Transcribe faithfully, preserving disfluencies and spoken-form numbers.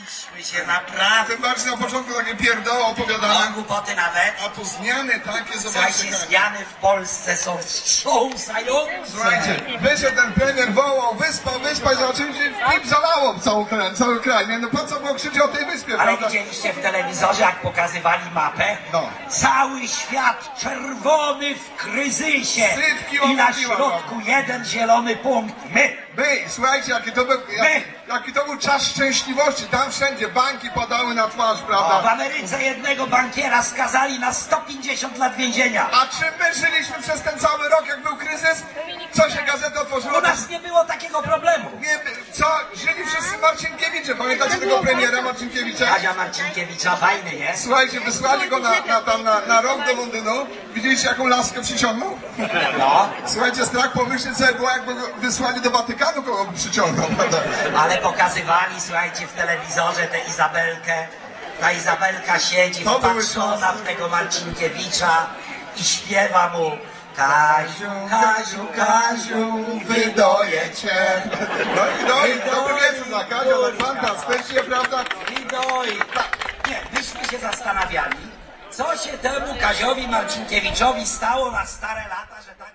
Baliśmy się naprawdę. Tym bardziej na początku takie pierdoły opowiadane. No, głupoty nawet. A tu zmiany takie, Słuchajcie, zobaczcie. zmiany w Polsce są wstrząsające. Słuchajcie, wyszedł ten premier, wołał, wyspa, wyspa i zobaczyli, że film zalało całą kraj, cały kraj. Nie? No po co było krzyczeć o tej wyspie, Ale prawda? widzieliście w telewizorze, jak pokazywali mapę? No. Cały świat czerwony w kryzysie. Sypki I na omówiła, środku jeden zielony punkt. My. My, słuchajcie, jaki to był, jak, jaki to był czas szczęśliwości. Tam wszędzie banki padały na twarz, O, w prawda? Ameryce jednego bankiera skazali na sto pięćdziesiąt lat więzienia. A czy my żyliśmy przez ten cały rok, jak był kryzys? Co się gazeta otworzyła? U nas nie było takiego problemu. Nie, co? Żyli wszyscy Marcinkiewicze. Pamiętacie tego premiera Marcinkiewicza? Kazia Marcinkiewicza, fajny jest. Słuchajcie, wysłali go na, na, tam na, na rok do Londynu. Widzieliście, jaką laskę przyciągnął? No, Słuchajcie, strach pomyśleć sobie było, jakby go wysłali do Watykanu, kogo by przyciągnął, prawda? ale pokazywali, słuchajcie, w telewizorze tę Izabelkę. Ta Izabelka siedzi To były wpatrzona w tego Marcinkiewicza i śpiewa mu: Kaziu, Kaziu, Kaziu, wydoję cię. No i no i dobry wieczór dla Kazia, ale fantastycznie, prawda? Wydoję. Nie, myśmy się zastanawiali, co się temu Kaziowi Marcinkiewiczowi stało na stare lata, że tak